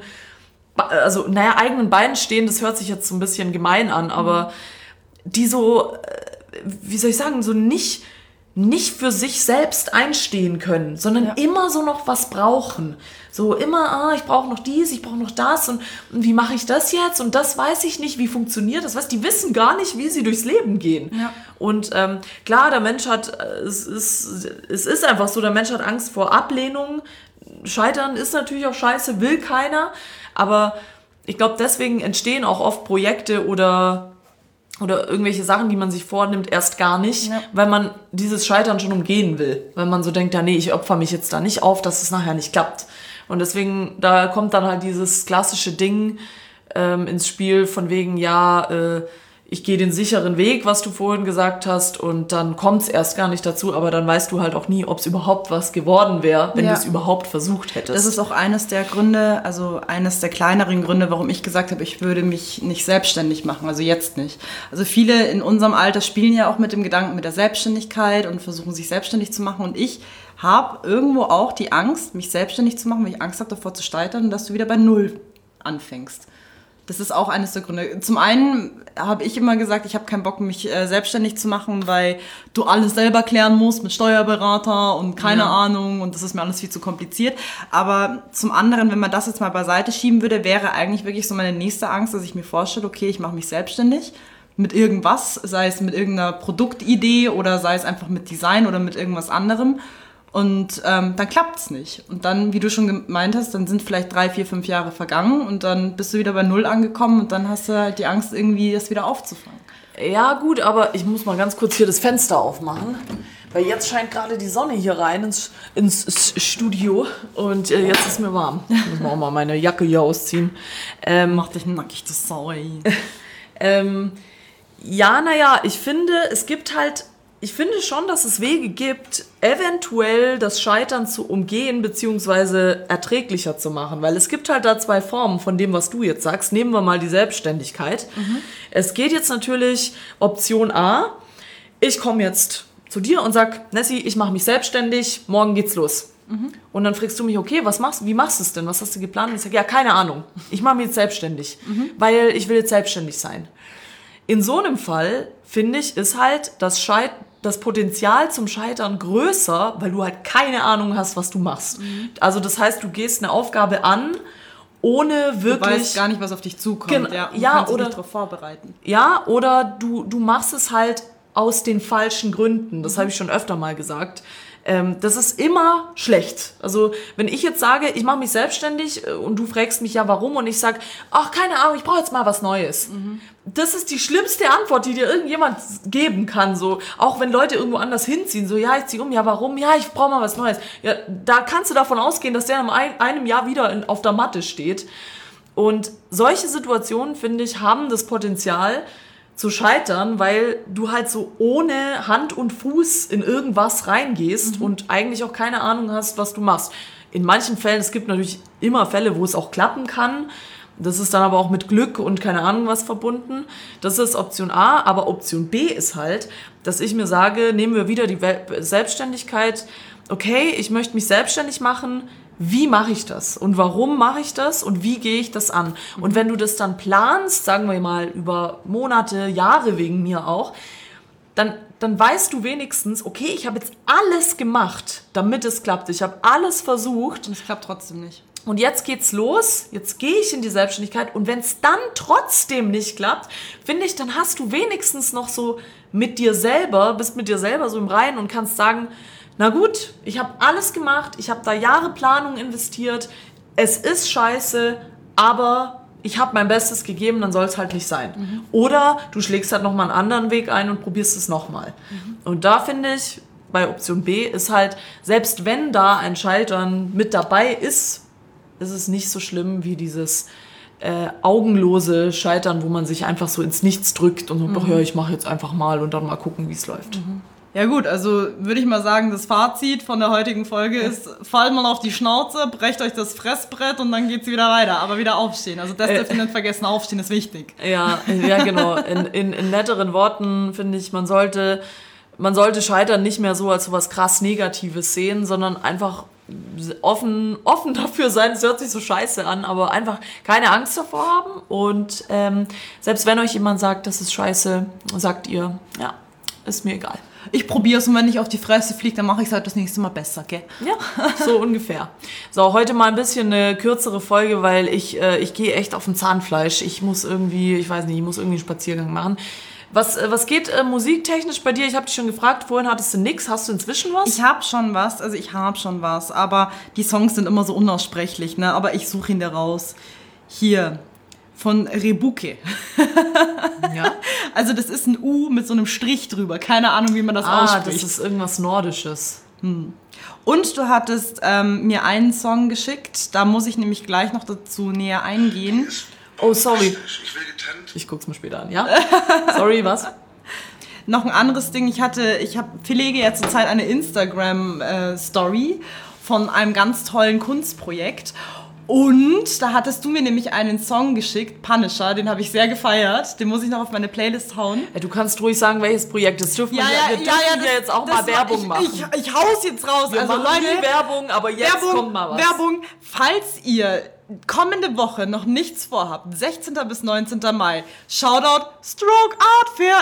also naja, eigenen Beinen stehen, das hört sich jetzt so ein bisschen gemein an, aber die so, wie soll ich sagen, so nicht, nicht für sich selbst einstehen können, sondern Ja. immer so noch was brauchen. So immer, ah, ich brauche noch dies, ich brauche noch das und, und wie mache ich das jetzt und das weiß ich nicht, wie funktioniert das, weißt, die wissen gar nicht, wie sie durchs Leben gehen. Ja. Und ähm, klar, der Mensch hat, äh, es ist, es ist einfach so, der Mensch hat Angst vor Ablehnung. Scheitern ist natürlich auch scheiße, will keiner, aber ich glaube, deswegen entstehen auch oft Projekte oder oder irgendwelche Sachen, die man sich vornimmt, erst gar nicht, Ja. weil man dieses Scheitern schon umgehen will. Weil man so denkt, ja nee, ich opfer mich jetzt da nicht auf, dass es nachher nicht klappt. Und deswegen, da kommt dann halt dieses klassische Ding ähm, ins Spiel von wegen, ja, äh, ich gehe den sicheren Weg, was du vorhin gesagt hast, und dann kommt es erst gar nicht dazu, aber dann weißt du halt auch nie, ob es überhaupt was geworden wäre, wenn Ja. du es überhaupt versucht hättest. Das ist auch eines der Gründe, also eines der kleineren Gründe, warum ich gesagt habe, ich würde mich nicht selbstständig machen, also jetzt nicht. Also viele in unserem Alter spielen ja auch mit dem Gedanken mit der Selbstständigkeit und versuchen sich selbstständig zu machen, und ich habe irgendwo auch die Angst, mich selbstständig zu machen, weil ich Angst habe, davor zu scheitern und dass du wieder bei Null anfängst. Das ist auch eines der Gründe. Zum einen habe ich immer gesagt, ich habe keinen Bock, mich äh, selbstständig zu machen, weil du alles selber klären musst mit Steuerberater und keine Ja. Ahnung, und das ist mir alles viel zu kompliziert. Aber zum anderen, wenn man das jetzt mal beiseite schieben würde, wäre eigentlich wirklich so meine nächste Angst, dass ich mir vorstelle, okay, ich mache mich selbstständig mit irgendwas, sei es mit irgendeiner Produktidee oder sei es einfach mit Design oder mit irgendwas anderem. Und ähm, dann klappt's nicht. Und dann, wie du schon gemeint hast, dann sind vielleicht drei, vier, fünf Jahre vergangen und dann bist du wieder bei Null angekommen und dann hast du halt die Angst, irgendwie das wieder aufzufangen. Ja gut, aber ich muss mal ganz kurz hier das Fenster aufmachen, weil jetzt scheint gerade die Sonne hier rein ins, ins Studio und äh, jetzt ist mir warm. Ich muss auch mal meine Jacke hier ausziehen. Ähm, Mach dich nackig, das Sorry. ähm, ja, naja, ich finde, es gibt halt, ich finde schon, dass es Wege gibt, eventuell das Scheitern zu umgehen bzw. erträglicher zu machen. Weil es gibt halt da zwei Formen von dem, was du jetzt sagst. Nehmen wir mal die Selbstständigkeit. Mhm. Es geht jetzt natürlich Option A. Ich komme jetzt zu dir und sag, Nessie, ich mache mich selbstständig, morgen geht's los. Mhm. Und dann fragst du mich, okay, was machst, wie machst du es denn? Was hast du geplant? Und ich sage, ja, keine Ahnung. Ich mache mich jetzt selbstständig, mhm. weil ich will jetzt selbstständig sein. In so einem Fall, finde ich, ist halt das Scheit- das Potenzial zum Scheitern größer, weil du halt keine Ahnung hast, was du machst. Mhm. Also das heißt, du gehst eine Aufgabe an, ohne wirklich... Du weißt gar nicht, was auf dich zukommt. Gen- ja, und ja, kannst dich oder- nicht darauf vorbereiten. Ja, oder du, du machst es halt aus den falschen Gründen. Das mhm. habe ich schon öfter mal gesagt. Ähm, das ist immer schlecht. Also wenn ich jetzt sage, ich mache mich selbstständig und du fragst mich ja warum und ich sage, ach keine Ahnung, ich brauche jetzt mal was Neues. Mhm. Das ist die schlimmste Antwort, die dir irgendjemand geben kann. So, auch wenn Leute irgendwo anders hinziehen, so ja, ich ziehe um, ja warum? Ja, ich brauche mal was Neues. Ja, da kannst du davon ausgehen, dass der in einem, einem Jahr wieder in, auf der Matte steht. Und solche Situationen, finde ich, haben das Potenzial zu scheitern, weil du halt so ohne Hand und Fuß in irgendwas reingehst mhm. und eigentlich auch keine Ahnung hast, was du machst. In manchen Fällen, es gibt natürlich immer Fälle, wo es auch klappen kann. Das ist dann aber auch mit Glück und keine Ahnung was verbunden. Das ist Option A, aber Option B ist halt, dass ich mir sage, nehmen wir wieder die Selbstständigkeit. Okay, ich möchte mich selbstständig machen. Wie mache ich das? Und warum mache ich das? Und wie gehe ich das an? Und wenn du das dann planst, sagen wir mal über Monate, Jahre wegen mir auch, dann, dann weißt du wenigstens, okay, ich habe jetzt alles gemacht, damit es klappt. Ich habe alles versucht. Und es klappt trotzdem nicht. Und jetzt geht's los, jetzt gehe ich in die Selbstständigkeit und wenn es dann trotzdem nicht klappt, finde ich, dann hast du wenigstens noch so mit dir selber, bist mit dir selber so im Reinen und kannst sagen, na gut, ich habe alles gemacht, ich habe da Jahre Planung investiert, es ist scheiße, aber ich habe mein Bestes gegeben, dann soll es halt nicht sein. Mhm. Oder du schlägst halt nochmal einen anderen Weg ein und probierst es nochmal. Mhm. Und da finde ich, bei Option B ist halt, selbst wenn da ein Scheitern mit dabei ist, ist es nicht so schlimm wie dieses äh, augenlose Scheitern, wo man sich einfach so ins Nichts drückt und sagt, mhm. doch ja, ich mache jetzt einfach mal und dann mal gucken, wie es läuft. Mhm. Ja gut, also würde ich mal sagen, das Fazit von der heutigen Folge ist, fallt mal auf die Schnauze, brecht euch das Fressbrett und dann geht's wieder weiter. Aber wieder aufstehen. Also das dürft ihr nicht vergessen, aufstehen ist wichtig. Ja, ja genau. In, in, in netteren Worten finde ich, man sollte, man sollte Scheitern nicht mehr so als so was krass Negatives sehen, sondern einfach offen, offen dafür sein. Es hört sich so scheiße an, aber einfach keine Angst davor haben. Und ähm, selbst wenn euch jemand sagt, das ist scheiße, sagt ihr, ja, ist mir egal. Ich probiere es und wenn ich auf die Fresse fliege, dann mache ich es halt das nächste Mal besser, gell? Ja, so ungefähr. So, heute mal ein bisschen eine kürzere Folge, weil ich, äh, ich gehe echt auf dem Zahnfleisch. Ich muss irgendwie, ich weiß nicht, ich muss irgendwie einen Spaziergang machen. Was, äh, was geht äh, musiktechnisch bei dir? Ich habe dich schon gefragt, vorhin hattest du nix. Hast du inzwischen was? Ich habe schon was, also ich habe schon was, aber die Songs sind immer so unaussprechlich, ne? Aber ich suche ihn da raus. Hier. Von Rebuke. Ja? Also das ist ein U mit so einem Strich drüber. Keine Ahnung, wie man das ah, ausspricht. Ah, das ist irgendwas Nordisches. Hm. Und du hattest ähm, mir einen Song geschickt. Da muss ich nämlich gleich noch dazu näher eingehen. Oh, sorry. Ich will getrennt. Ich guck's mir später an, ja? Sorry, was? Noch ein anderes Ding. Ich hatte, ich habe pflege ja zurzeit eine Instagram-Story von einem ganz tollen Kunstprojekt. Und da hattest du mir nämlich einen Song geschickt, Punisher, den habe ich sehr gefeiert. Den muss ich noch auf meine Playlist hauen. Ja, du kannst ruhig sagen, welches Projekt das dürfen. Ja, wir, ja, wir dürfen ja, ja, das, ja jetzt auch das mal Werbung ich, machen. Ich, ich hau's jetzt raus. Wir also machen Leute, nie Werbung, aber jetzt Werbung, kommt mal was. Werbung, falls ihr kommende Woche noch nichts vorhabt, sechzehnten bis neunzehnten Mai, Shoutout Stroke Art Fair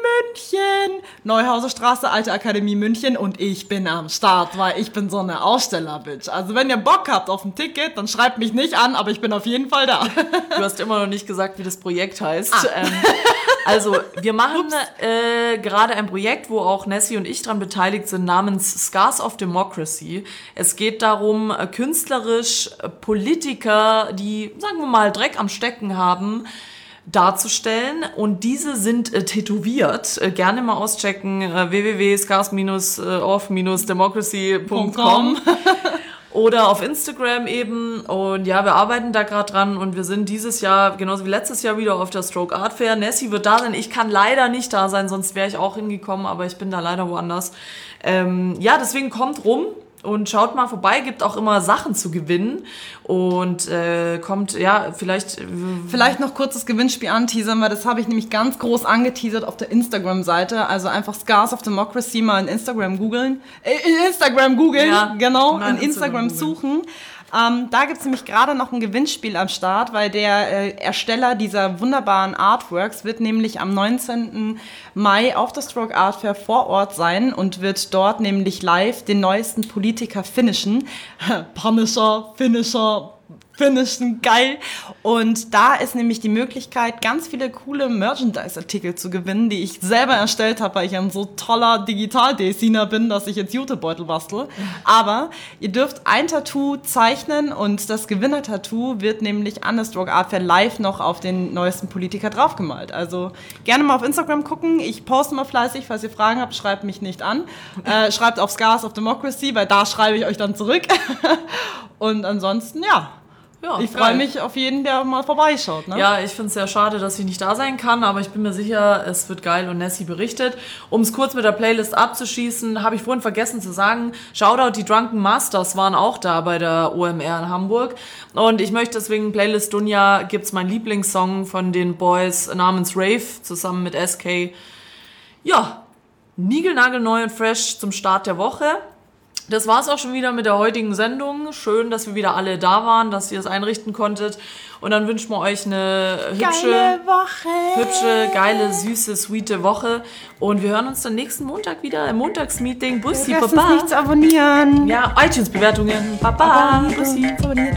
in München, Neuhauser Straße, Alte Akademie München und ich bin am Start, weil ich bin so eine Aussteller-Bitch. Also wenn ihr Bock habt auf ein Ticket, dann schreibt mich nicht an, aber ich bin auf jeden Fall da. Du hast immer noch nicht gesagt, wie das Projekt heißt. Ah. Ähm, also wir machen äh, gerade ein Projekt, wo auch Nessie und ich dran beteiligt sind, namens Scars of Democracy. Es geht darum, äh, künstlerisch äh, Politiker, die, sagen wir mal, Dreck am Stecken haben, darzustellen. Und diese sind äh, tätowiert. Äh, gerne mal auschecken. Äh, w w w punkt scars of democracy punkt com oder auf Instagram eben. Und ja, wir arbeiten da gerade dran und wir sind dieses Jahr, genauso wie letztes Jahr, wieder auf der Stroke Art Fair. Nessie wird da sein. Ich kann leider nicht da sein, sonst wäre ich auch hingekommen, aber ich bin da leider woanders. Ähm, ja, deswegen kommt rum. Und schaut mal vorbei, gibt auch immer Sachen zu gewinnen. Und äh, kommt, ja, vielleicht... Äh, vielleicht noch kurzes Gewinnspiel anteasern, weil das habe ich nämlich ganz groß angeteasert auf der Instagram-Seite. Also einfach Scars of Democracy mal in Instagram googeln. Äh, in Instagram googeln, ja, genau, in Instagram, Instagram suchen. Ähm, da gibt es nämlich gerade noch ein Gewinnspiel am Start, weil der äh, Ersteller dieser wunderbaren Artworks wird nämlich am neunzehnten Mai auf der Stroke Art Fair vor Ort sein und wird dort nämlich live den neuesten Politiker finishen. Punisher, Finisher, finishen, geil. Und da ist nämlich die Möglichkeit, ganz viele coole Merchandise-Artikel zu gewinnen, die ich selber erstellt habe, weil ich ein so toller Digital-Designer bin, dass ich jetzt Jutebeutel bastel. Aber ihr dürft ein Tattoo zeichnen und das Gewinner-Tattoo wird nämlich an der Stroke Art Fair live noch auf den neuesten Politiker draufgemalt. Also gerne mal auf Instagram gucken. Ich poste mal fleißig. Falls ihr Fragen habt, schreibt mich nicht an. Äh, schreibt auf Scars of Democracy, weil da schreibe ich euch dann zurück. Und ansonsten, ja. Ja, ich freue mich auf jeden, der mal vorbeischaut. Ne? Ja, ich finde es sehr schade, dass ich nicht da sein kann, aber ich bin mir sicher, es wird geil und Nessie berichtet. Um es kurz mit der Playlist abzuschießen, habe ich vorhin vergessen zu sagen, Shoutout, die Drunken Masters waren auch da bei der O M R in Hamburg. Und ich möchte deswegen, Playlist Dunja, gibt's meinen Lieblingssong von den Boys namens Rave, zusammen mit S K. Ja, niegelnagelneu und fresh zum Start der Woche. Das war's auch schon wieder mit der heutigen Sendung. Schön, dass wir wieder alle da waren, dass ihr es einrichten konntet. Und dann wünschen wir euch eine hübsche, geile Woche. hübsche, geile, süße, sweete Woche. Und wir hören uns dann nächsten Montag wieder im Montagsmeeting. Bussi, Baba. Baba. Nichts abonnieren. Ja, iTunes-Bewertungen. Baba, Bussi.